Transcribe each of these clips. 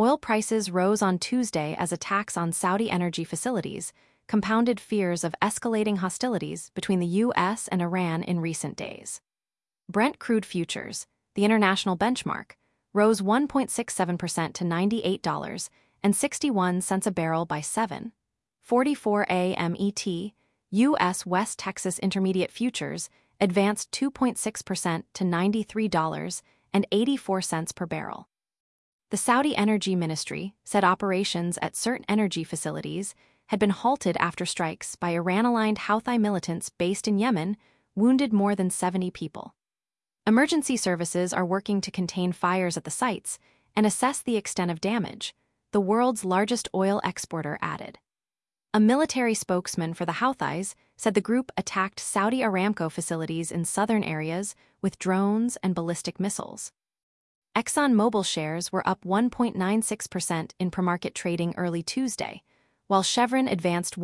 Oil prices rose on Tuesday as attacks on Saudi energy facilities compounded fears of escalating hostilities between the U.S. and Iran in recent days. Brent crude futures, the international benchmark, rose 1.67% to $98.61 a barrel by 7:44 a.m. ET. U.S. West Texas Intermediate futures advanced 2.6% to $93.84 per barrel. The Saudi Energy Ministry said operations at certain energy facilities had been halted after strikes by Iran-aligned Houthi militants based in Yemen wounded more than 70 people. Emergency services are working to contain fires at the sites and assess the extent of damage, the world's largest oil exporter added. A military spokesman for the Houthis said the group attacked Saudi Aramco facilities in southern areas with drones and ballistic missiles. ExxonMobil shares were up 1.96% in pre-market trading early Tuesday, while Chevron advanced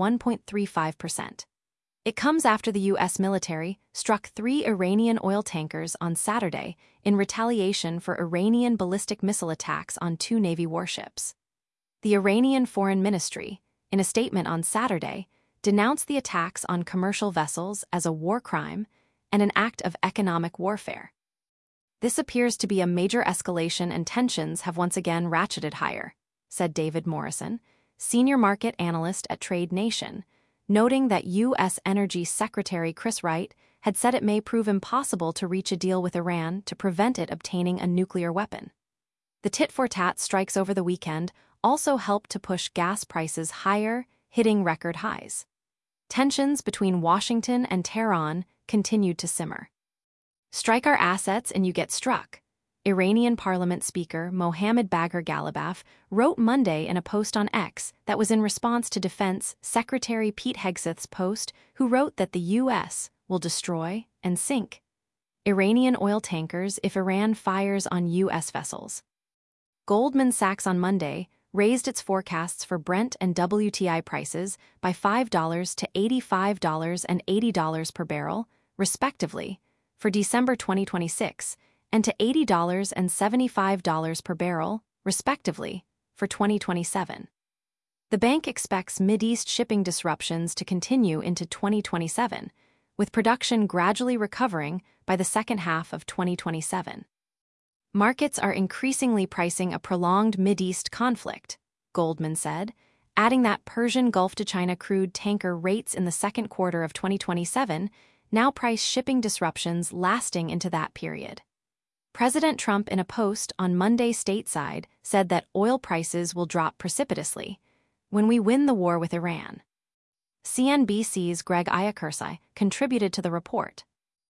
1.35%. It comes after the U.S. military struck 3 Iranian oil tankers on Saturday in retaliation for Iranian ballistic missile attacks on 2 Navy warships. The Iranian Foreign Ministry, in a statement on Saturday, denounced the attacks on commercial vessels as a war crime and an act of economic warfare. This appears to be a major escalation and tensions have once again ratcheted higher, said David Morrison, senior market analyst at Trade Nation, noting that U.S. Energy Secretary Chris Wright had said it may prove impossible to reach a deal with Iran to prevent it obtaining a nuclear weapon. The tit-for-tat strikes over the weekend also helped to push gas prices higher, hitting record highs. Tensions between Washington and Tehran continued to simmer. Strike our assets and you get struck, Iranian Parliament Speaker Mohammad Bagher Ghalibaf wrote Monday in a post on X that was in response to Defense Secretary Pete Hegseth's post, who wrote that the U.S. will destroy and sink Iranian oil tankers if Iran fires on U.S. vessels. Goldman Sachs on Monday raised its forecasts for Brent and WTI prices by $5 to $85 and $80 per barrel, respectively, for December 2026, and to $80 and $75 per barrel, respectively, for 2027. The bank expects Mideast shipping disruptions to continue into 2027, with production gradually recovering by the second half of 2027. Markets are increasingly pricing a prolonged Mideast conflict, Goldman said, adding that Persian Gulf to China crude tanker rates in the second quarter of 2027 now price shipping disruptions lasting into that period. President Trump, in a post on Monday stateside, said that oil prices will drop precipitously when we win the war with Iran. CNBC's Greg Ayakursai contributed to the report.